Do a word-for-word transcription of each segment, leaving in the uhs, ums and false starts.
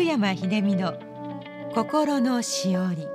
山秀美の心のしおり。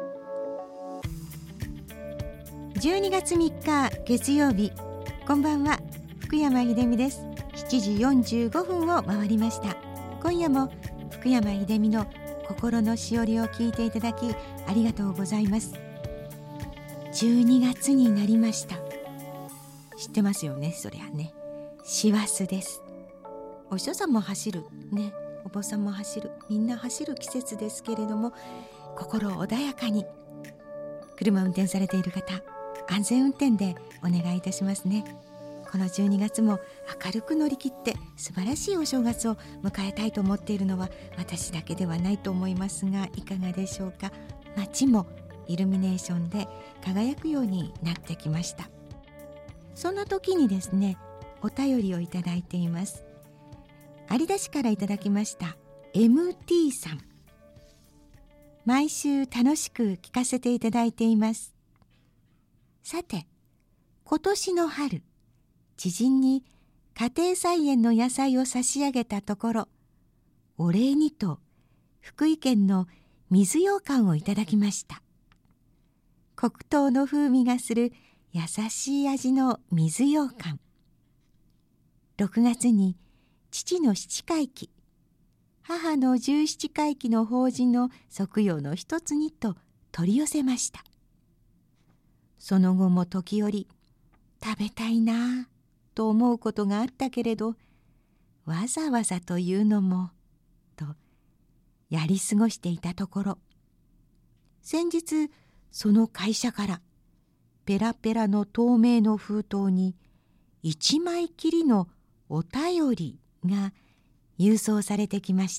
じゅうにがつみっか月曜日、こんばんは、福山秀美です。しちじよんじゅうごふんを回りました。今夜も福山秀美の心のしおりを聞いていただきありがとうございます。じゅうにがつになりました。知ってますよね、そりゃね。師走です。お師匠さんも走るね、お坊さんも走る、みんな走る季節ですけれども、心穏やかに車を運転されている方、安全運転でお願いいたしますね。このじゅうにがつも明るく乗り切って素晴らしいお正月を迎えたいと思っているのは私だけではないと思いますが、いかがでしょうか。街もイルミネーションで輝くようになってきました。そんな時にですね、お便りをいただいています。有田市からいただきました エムティー さん。毎週楽しく聞かせていただいています。さて、今年の春、知人に家庭菜園の野菜を差し上げたところ、お礼にと福井県の水羊羹をいただきました。黒糖の風味がする優しい味の水羊羹。ろくがつに父の七回忌、母の十七回忌の法事の即用の一つにと取り寄せました。その後も時折食べたいなぁと思うことがあったけれど、わざわざというのもとやり過ごしていたところ、先日その会社からペラペラの透明の封筒に一枚きりのお便りが郵送されてきました。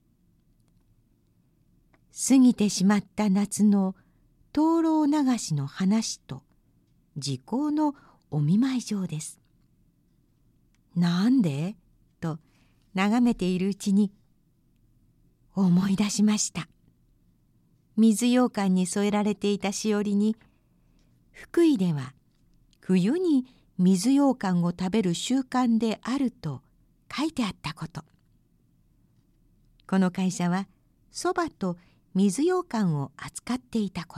過ぎてしまった夏の灯籠流しの話と時効のお見舞い状です。なんでと眺めているうちに思い出しました。水羊羹に添えられていたしおりに、福井では冬に水羊羹を食べる習慣であると書いてあったこと。この会社はそばと水羊羹を扱っていたこと。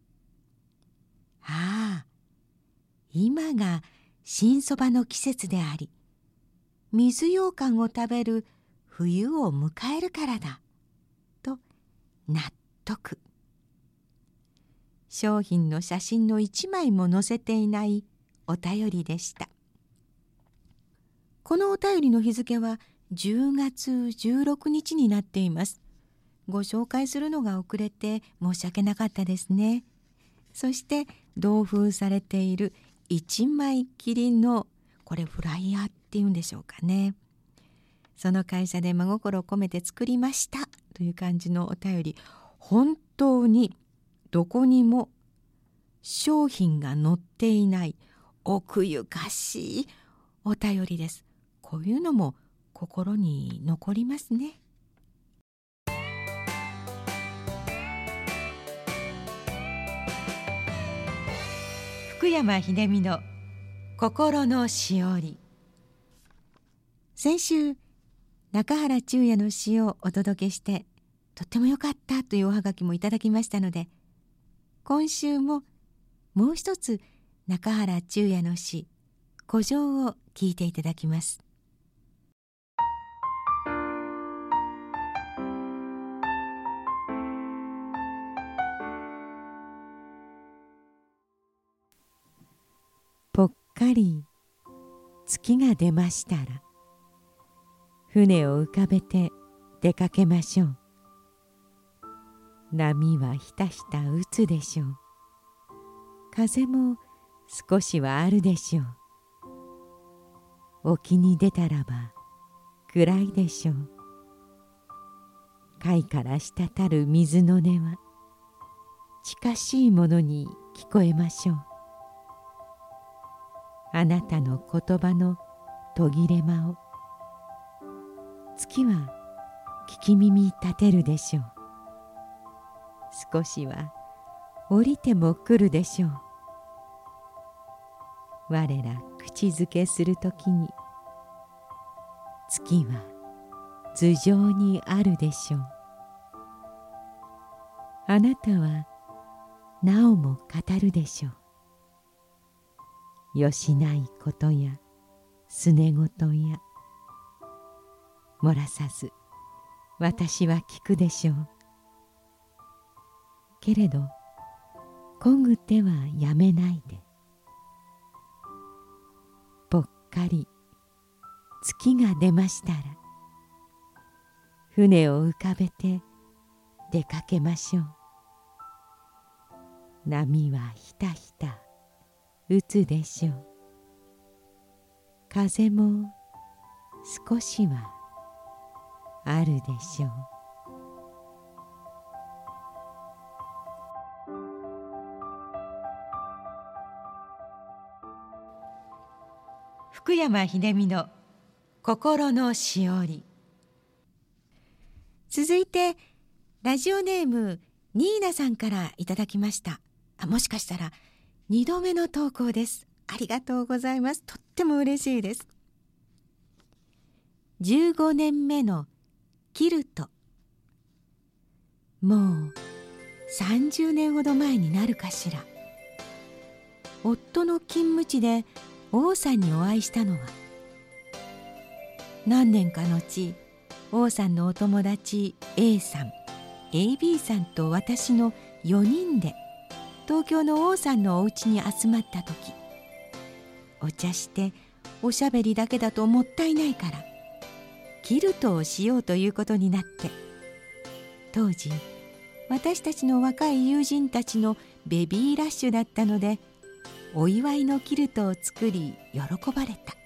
ああ、今が新そばの季節であり、水羊羹を食べる冬を迎えるからだと納得。商品の写真の一枚も載せていないお便りでした。このお便りの日付はじゅうがつじゅうろくにちになっています。ご紹介するのが遅れて申し訳なかったですね。そして同封されている一枚きりの、これフライヤーっていうんでしょうかね。その会社で真心を込めて作りましたという感じのお便り、本当にどこにも商品が載っていない奥ゆかしいお便りです。こういうのも心に残りますね。福山秀美の心のしおり。先週中原中也の詩をお届けして、とってもよかったというおはがきもいただきましたので、今週ももう一つ中原中也の詩古城を聞いていただきます。ぽっかり月が出ましたら、船を浮かべて出かけましょう。波はひたひた打つでしょう。風も少しはあるでしょう。沖に出たらば暗いでしょう。貝から滴る水の音は近しいものに聞こえましょう。あなたの言葉の途切れ間を月は聞き耳立てるでしょう。少しは降りても来るでしょう。我ら口づけするときに月は頭上にあるでしょう。 あなたはなおも語るでしょう。よしないことやすねごとや漏らさず私は聞くでしょう。けれどこぐ手はやめないで。ぽっかり月が出ましたら船を浮かべて出かけましょう。波はひたひた打つでしょう。風も少しはあるでしょう。福山秀美の心のしおり。続いてラジオネームニーナさんからいただきました。あ、もしかしたらにどめの投稿です。ありがとうございます。とっても嬉しいです。じゅうごねんめのキルト。もうさんじゅうねんほど前になるかしら。夫の勤務地で王さんにお会いしたのは何年か後、王さんのお友達 A さん、 エービー さんと私のよにんで東京の王さんのお家に集まった時、お茶しておしゃべりだけだともったいないからキルトをしようということになって、当時私たちの若い友人たちのベビーラッシュだったので、お祝いのキルトを作り喜ばれた。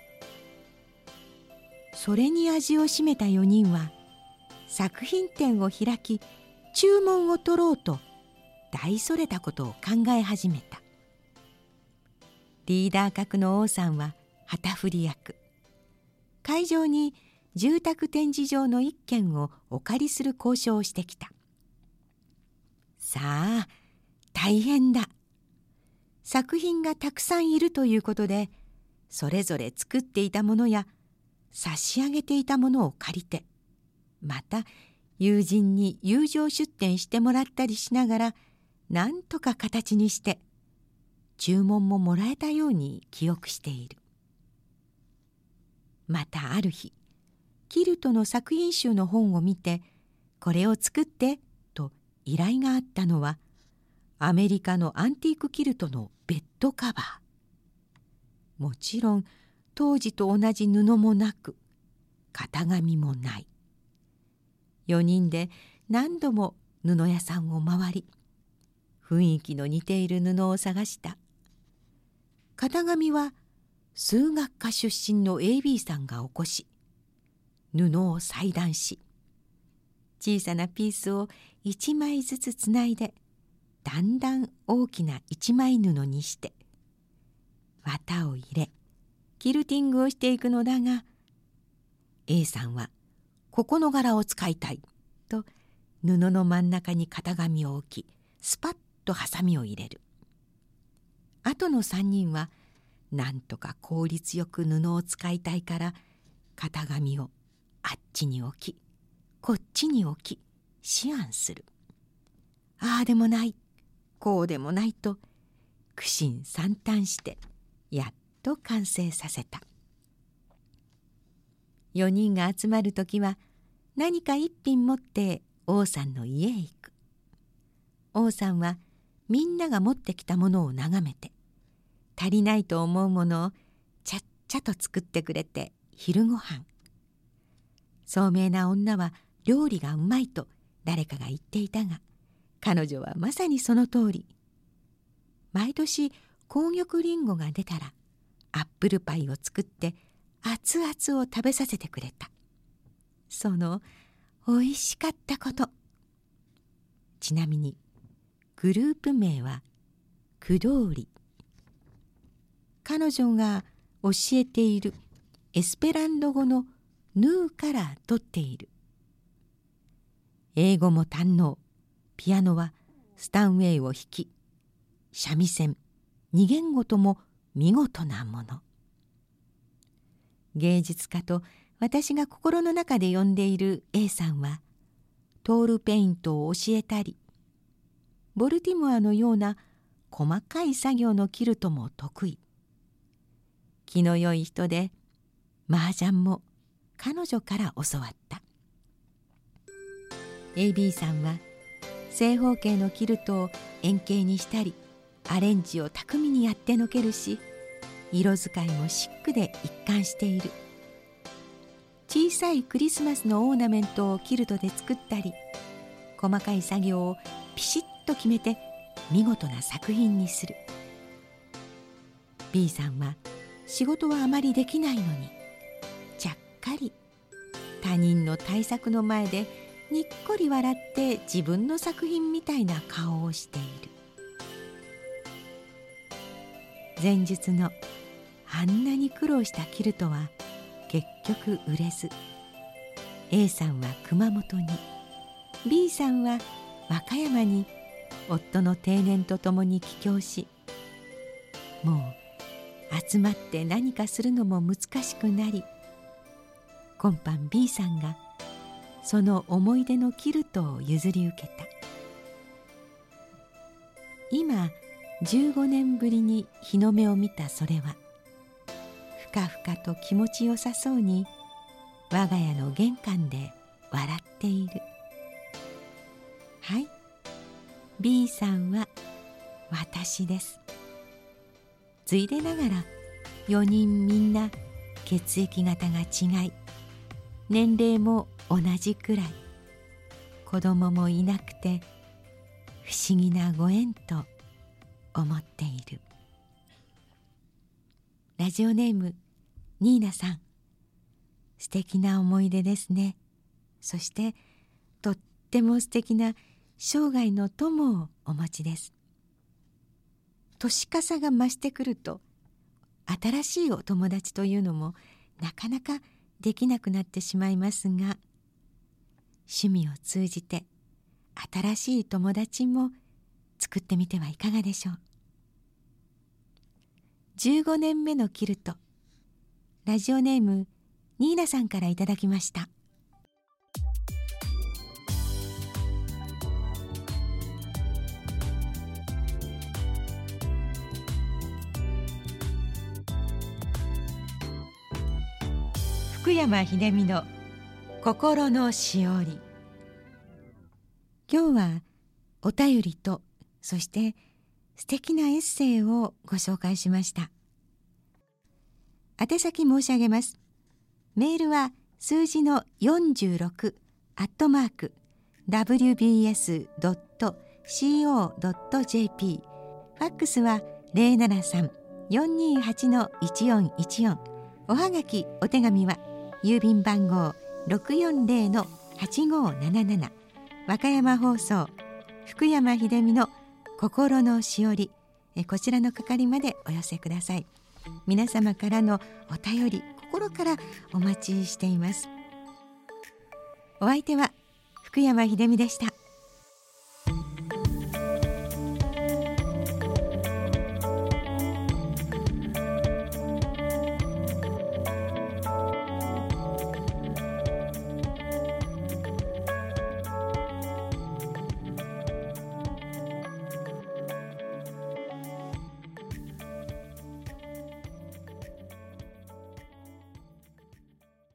それに味を占めたよにんは作品展を開き注文を取ろうと大それたことを考え始めた。リーダー格の王さんは旗振り役。会場に住宅展示場の一軒をお借りする交渉をしてきた。さあ大変だ。作品がたくさんいるということで、それぞれ作っていたものや差し上げていたものを借りて、また友人に友情出展してもらったりしながら、なんとか形にして注文ももらえたように記憶している。またある日、キルトの作品集の本を見て、これを作ってと依頼があったのはアメリカのアンティークキルトのベッドカバー。もちろん当時と同じ布もなく型紙もない。よにんで何度も布屋さんを回り、雰囲気の似ている布を探した。型紙は数学科出身の エービー さんが起こし、布を裁断し、小さなピースを一枚ずつつないで、だんだん大きな一枚布にして綿を入れキルティングをしていくのだが、 A さんはここの柄を使いたいと布の真ん中に型紙を置き、スパッとハサミを入れる。あとのさんにんはなんとか効率よく布を使いたいから、型紙をあっちに置きこっちに置き思案する。ああでもないこうでもないと苦心惨憺してやっと完成させた。よにんが集まるときは何か一品持って王さんの家へ行く。王さんはみんなが持ってきたものを眺めて、足りないと思うものをちゃっちゃと作ってくれて昼ごはん。聡明な女は料理がうまいと誰かが言っていたが、彼女はまさにその通り。毎年紅玉りんごが出たらアップルパイを作って熱々を食べさせてくれた。そのおいしかったこと。ちなみにグループ名はクドーリ。彼女が教えているエスペランド語のヌーから取っている。英語も堪能。ピアノはスタンウェイを弾き、三味線、二言語とも見事なもの。芸術家と私が心の中で呼んでいる A さんはトールペイントを教えたり、 ボルティモアのような細かい作業のキルトも得意。気の良い人で、麻雀も彼女から教わった。 エービー さんは正方形のキルトを円形にしたり、アレンジを巧みにやってのけるし、色使いもシックで一貫している。小さいクリスマスのオーナメントをキルトで作ったり、細かい作業をピシッと決めて見事な作品にする。 B さんは仕事はあまりできないのに、ちゃっかり他人の大作の前でにっこり笑って自分の作品みたいな顔をしている。前述のあんなに苦労したキルトは結局売れず、 A さんは熊本に、 B さんは和歌山に夫の定年とともに帰郷し、もう集まって何かするのも難しくなり、今般 B さんがその思い出のキルトを譲り受けた。今じゅうごねんぶりに日の目を見たそれは、ふかふかと気持ちよさそうに我が家の玄関で笑っている。はい、 B さんは私です。ついでながらよにんみんな血液型が違い、年齢も同じくらい、子供もいなくて不思議なご縁と思っている。ラジオネームニーナさん、素敵な思い出ですね。そしてとっても素敵な生涯の友をお持ちです。年かさが増してくると、新しいお友達というのもなかなかできなくなってしまいますが、趣味を通じて新しい友達も作ってみてはいかがでしょう。じゅうごねんめのキルト、ラジオネームニーナさんからいただきました。福山秀美の心のしおり。今日はお便りと、そして素敵なエッセイをご紹介しました。宛先申し上げます。メールは数字のよんじゅうろくアットマーク ダブリュービーエスドットシーオードットジェーピー、 ファックスは ゼロななさん よんにーはち いちよんいちよん、おはがきお手紙は郵便番号 ろくよんゼロ はちごーなななな、和歌山放送福山秀美の心のしおり、えこちらの係までお寄せください。皆様からのお便り、心からお待ちしています。お相手は福山秀美でした。